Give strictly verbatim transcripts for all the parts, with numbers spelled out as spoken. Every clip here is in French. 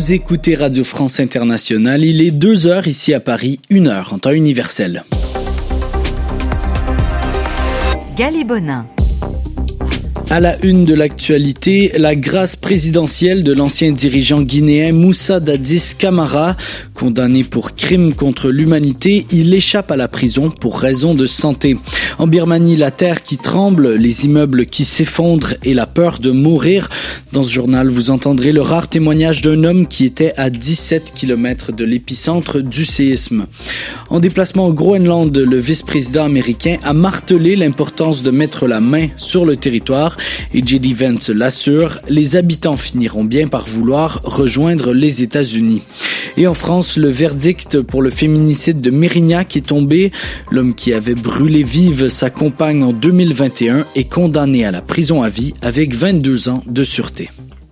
Vous écoutez Radio France Internationale, il est deux heures ici à Paris, une heure en temps universel. Gali Bonin. À la une de l'actualité, la grâce présidentielle de l'ancien dirigeant guinéen Moussa Dadis Camara. Condamné pour crime contre l'humanité, il échappe à la prison pour raison de santé. En Birmanie, la terre qui tremble, les immeubles qui s'effondrent et la peur de mourir. Dans ce journal, vous entendrez le rare témoignage d'un homme qui était à dix-sept kilomètres de l'épicentre du séisme. En déplacement au Groenland, le vice-président américain a martelé l'importance de mettre la main sur le territoire. Et J D Vance l'assure, les habitants finiront bien par vouloir rejoindre les États-Unis. Et en France, le verdict pour le féminicide de Mérignac est tombé. L'homme qui avait brûlé vive sa compagne en deux mille vingt et un est condamné à la prison à vie avec vingt-deux ans de sûreté.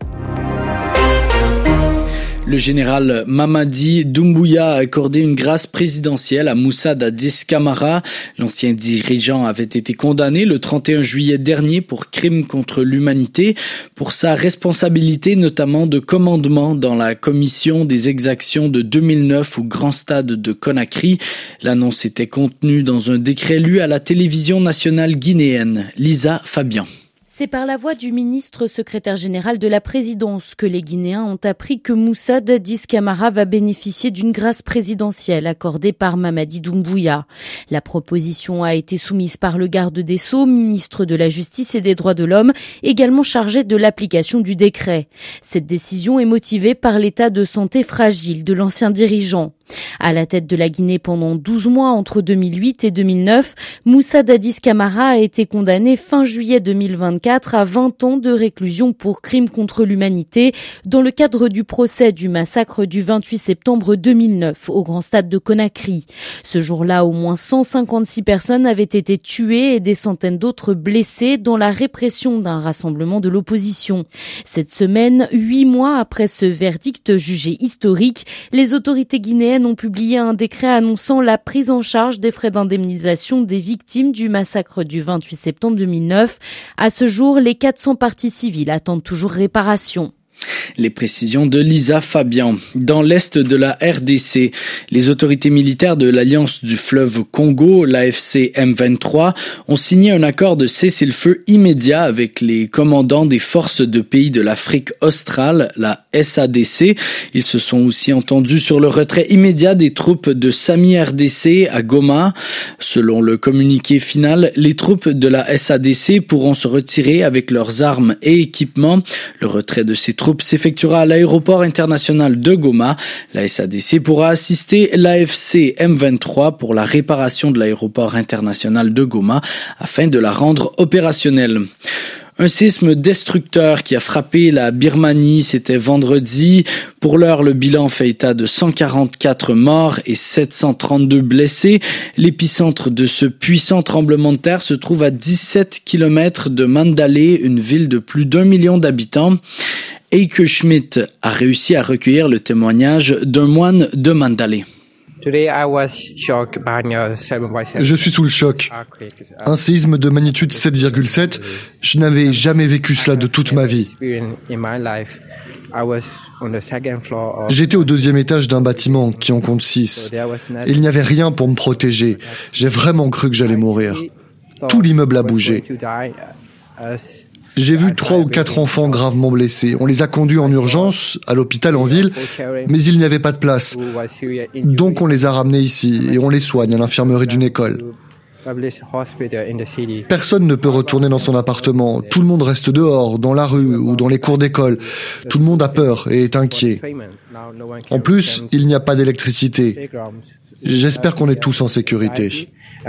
Le général Mamadi Doumbouya a accordé une grâce présidentielle à Moussa Dadis Camara. L'ancien dirigeant avait été condamné le trente et un juillet dernier pour crime contre l'humanité, pour sa responsabilité notamment de commandement dans la commission des exactions de deux mille neuf au Grand Stade de Conakry. L'annonce était contenue dans un décret lu à la télévision nationale guinéenne. Lisa Fabian. C'est par la voix du ministre secrétaire général de la présidence que les Guinéens ont appris que Moussa Dadis Camara va bénéficier d'une grâce présidentielle accordée par Mamadi Doumbouya. La proposition a été soumise par le garde des Sceaux, ministre de la Justice et des Droits de l'Homme, également chargé de l'application du décret. Cette décision est motivée par l'état de santé fragile de l'ancien dirigeant. À la tête de la Guinée pendant douze mois entre deux mille huit et deux mille neuf, Moussa Dadis Camara a été condamné fin juillet deux mille vingt-quatre à vingt ans de réclusion pour crime contre l'humanité dans le cadre du procès du massacre du vingt-huit septembre deux mille neuf au Grand Stade de Conakry. Ce jour-là, au moins cent cinquante-six personnes avaient été tuées et des centaines d'autres blessées dans la répression d'un rassemblement de l'opposition. Cette semaine, huit mois après ce verdict jugé historique, les autorités guinéennes ont publié un décret annonçant la prise en charge des frais d'indemnisation des victimes du massacre du vingt-huit septembre deux mille neuf. À ce jour, les quatre cents parties civiles attendent toujours réparation. Les précisions de Lisa Fabian. Dans l'est de la R D C, les autorités militaires de l'Alliance du fleuve Congo, l'A F C M vingt-trois, ont signé un accord de cessez-le-feu immédiat avec les commandants des forces de pays de l'Afrique australe, la S A D C. Ils se sont aussi entendus sur le retrait immédiat des troupes de SAMI R D C à Goma. Selon le communiqué final, les troupes de la S A D C pourront se retirer avec leurs armes et équipements. Le retrait de ces troupes s'effectuera à l'aéroport international de Goma. La S A D C pourra assister l'A F C M vingt-trois pour la réparation de l'aéroport international de Goma afin de la rendre opérationnelle. Un séisme destructeur qui a frappé la Birmanie, c'était vendredi. Pour l'heure, le bilan fait état de cent quarante-quatre morts et sept cent trente-deux blessés. L'épicentre de ce puissant tremblement de terre se trouve à dix-sept kilomètres de Mandalay, une ville de plus d'un million d'habitants. Eike Schmidt a réussi à recueillir le témoignage d'un moine de Mandalay. Je suis sous le choc. Un séisme de magnitude sept virgule sept, je n'avais jamais vécu cela de toute ma vie. J'étais au deuxième étage d'un bâtiment qui en compte six. Il n'y avait rien pour me protéger. J'ai vraiment cru que j'allais mourir. Tout l'immeuble a bougé. J'ai vu trois ou quatre enfants gravement blessés. On les a conduits en urgence à l'hôpital en ville, mais il n'y avait pas de place. Donc on les a ramenés ici et on les soigne à l'infirmerie d'une école. Personne ne peut retourner dans son appartement. Tout le monde reste dehors, dans la rue ou dans les cours d'école. Tout le monde a peur et est inquiet. En plus, il n'y a pas d'électricité. J'espère qu'on est tous en sécurité.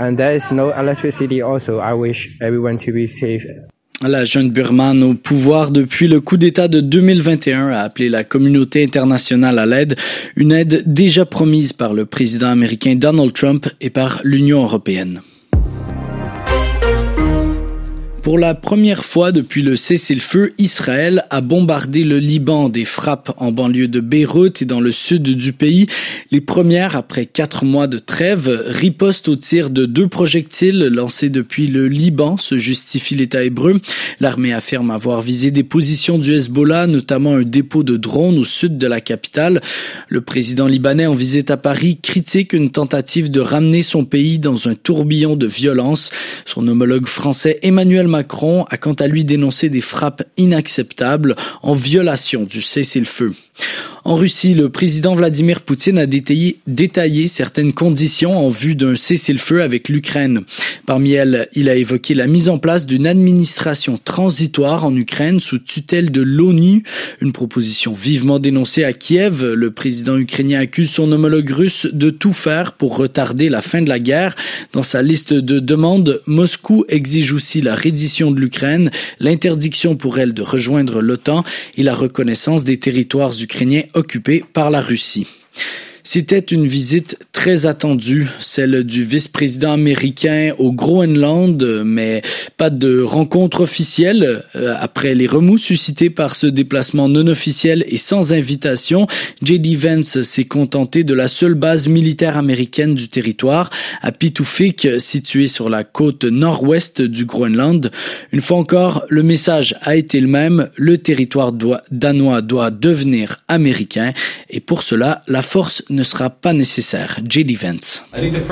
La jeune Birmane au pouvoir depuis le coup d'État de deux mille vingt et un a appelé la communauté internationale à l'aide, une aide déjà promise par le président américain Donald Trump et par l'Union européenne. Pour la première fois depuis le cessez-le-feu, Israël a bombardé le Liban. Des frappes en banlieue de Beyrouth et dans le sud du pays. Les premières, après quatre mois de trêve, ripostent au tir de deux projectiles lancés depuis le Liban, se justifie l'État hébreu. L'armée affirme avoir visé des positions du Hezbollah, notamment un dépôt de drones au sud de la capitale. Le président libanais en visite à Paris critique une tentative de ramener son pays dans un tourbillon de violence. Son homologue français Emmanuel Macron a quant à lui dénoncé des frappes inacceptables en violation du cessez-le-feu. En Russie, le président Vladimir Poutine a détaillé, détaillé certaines conditions en vue d'un cessez-le-feu avec l'Ukraine. Parmi elles, il a évoqué la mise en place d'une administration transitoire en Ukraine sous tutelle de l'ONU, une proposition vivement dénoncée à Kiev. Le président ukrainien accuse son homologue russe de tout faire pour retarder la fin de la guerre. Dans sa liste de demandes, Moscou exige aussi la reddition de l'Ukraine, l'interdiction pour elle de rejoindre l'OTAN et la reconnaissance des territoires ukrainiens occupés par la Russie. C'était une visite très attendue, celle du vice-président américain au Groenland, mais pas de rencontre officielle. Après les remous suscités par ce déplacement non officiel et sans invitation, J D Vance s'est contenté de la seule base militaire américaine du territoire, à Pituffik, située sur la côte nord-ouest du Groenland. Une fois encore, le message a été le même, le territoire doit, danois doit devenir américain, et pour cela, la force ne sera pas nécessaire. J D Vance.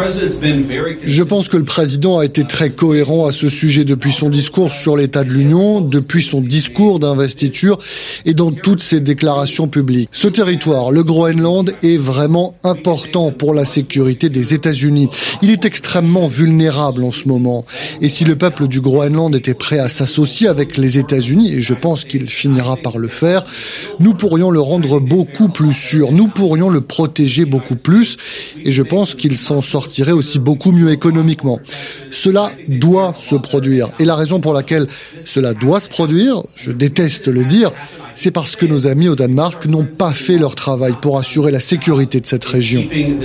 Je pense que le président a été très cohérent à ce sujet depuis son discours sur l'état de l'Union, depuis son discours d'investiture et dans toutes ses déclarations publiques. Ce territoire, le Groenland, est vraiment important pour la sécurité des États-Unis. Il est extrêmement vulnérable en ce moment. Et si le peuple du Groenland était prêt à s'associer avec les États-Unis, et je pense qu'il finira par le faire, nous pourrions le rendre beaucoup plus sûr. Nous pourrions le protéger beaucoup plus et je pense qu'il s'en sortirait aussi beaucoup mieux économiquement. Cela doit se produire et la raison pour laquelle cela doit se produire, je déteste le dire, c'est parce que nos amis au Danemark n'ont pas fait leur travail pour assurer la sécurité de cette région.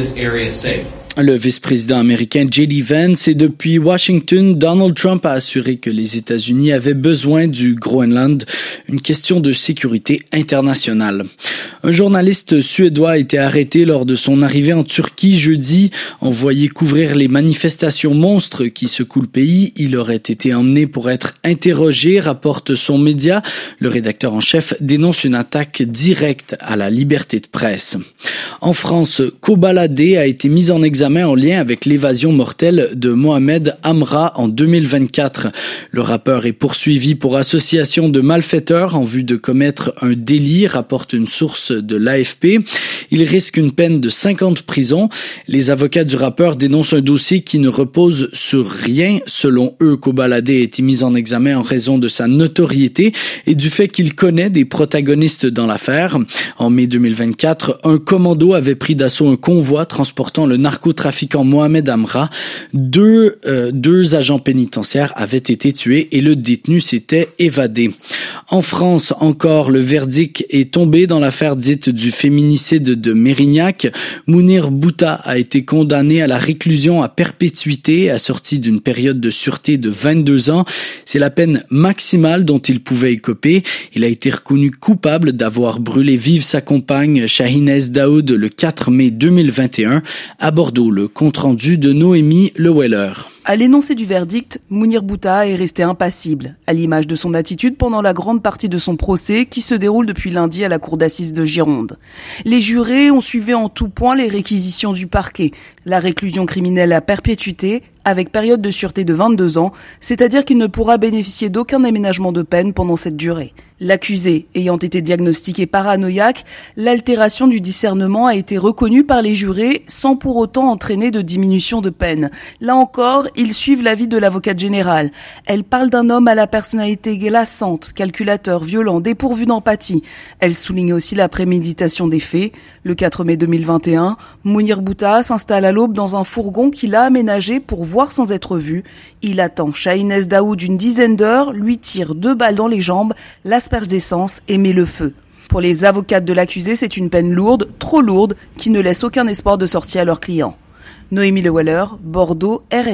Le vice-président américain J D Vance et depuis Washington, Donald Trump a assuré que les États-Unis avaient besoin du Groenland, une question de sécurité internationale. Un journaliste suédois a été arrêté lors de son arrivée en Turquie jeudi. Envoyé couvrir les manifestations monstres qui secouent le pays, il aurait été emmené pour être interrogé, rapporte son média. Le rédacteur en chef dénonce une attaque directe à la liberté de presse. En France, Kobalade a été mis en examen en lien avec l'évasion mortelle de Mohamed Amra en deux mille vingt-quatre. Le rappeur est poursuivi pour association de malfaiteurs en vue de commettre un délit, rapporte une source de l'A F P. Il risque une peine de cinq ans de prison. Les avocats du rappeur dénoncent un dossier qui ne repose sur rien. Selon eux, Kobalade a été mis en examen en raison de sa notoriété et du fait qu'il connaît des protagonistes dans l'affaire. En mai deux mille vingt-quatre, un commando avait pris d'assaut un convoi transportant le narcotrafiquant Mohamed Amra. Deux, euh, deux agents pénitentiaires avaient été tués et le détenu s'était évadé. En France, encore, le verdict est tombé dans l'affaire dite du féminicide de Mérignac. Mounir Bouta a été condamné à la réclusion à perpétuité, assorti d'une période de sûreté de vingt-deux ans. C'est la peine maximale dont il pouvait écoper. Il a été reconnu coupable d'avoir brûlé vive sa compagne Shahinez Daoud le quatre mai deux mille vingt et un à Bordeaux. Le compte-rendu de Noémie Leweller. À l'énoncé du verdict, Mounir Bouta est resté impassible, à l'image de son attitude pendant la grande partie de son procès qui se déroule depuis lundi à la cour d'assises de Gironde. Les jurés ont suivi en tout point les réquisitions du parquet, la réclusion criminelle à perpétuité, avec période de sûreté de vingt-deux ans, c'est-à-dire qu'il ne pourra bénéficier d'aucun aménagement de peine pendant cette durée. L'accusé ayant été diagnostiqué paranoïaque, l'altération du discernement a été reconnue par les jurés sans pour autant entraîner de diminution de peine. Là encore, ils suivent l'avis de l'avocate générale. Elle parle d'un homme à la personnalité glaçante, calculateur, violent, dépourvu d'empathie. Elle souligne aussi la préméditation des faits. Le quatre mai deux mille vingt et un, Mounir Bouta s'installe à l'aube dans un fourgon qu'il a aménagé pour voir sans être vu. Il attend Shahinez Daoud d'une dizaine d'heures, lui tire deux balles dans les jambes, l'asperge d'essence et met le feu. Pour les avocates de l'accusé, c'est une peine lourde, trop lourde, qui ne laisse aucun espoir de sortie à leurs clients. Noémie Leweller, Bordeaux, R F I.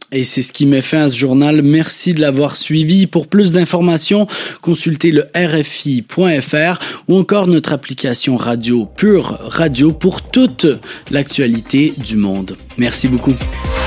Et c'est ce qui met fin à ce journal. Merci de l'avoir suivi. Pour plus d'informations, consultez le R F I point F R ou encore notre application radio Pure Radio pour toute l'actualité du monde. Merci beaucoup.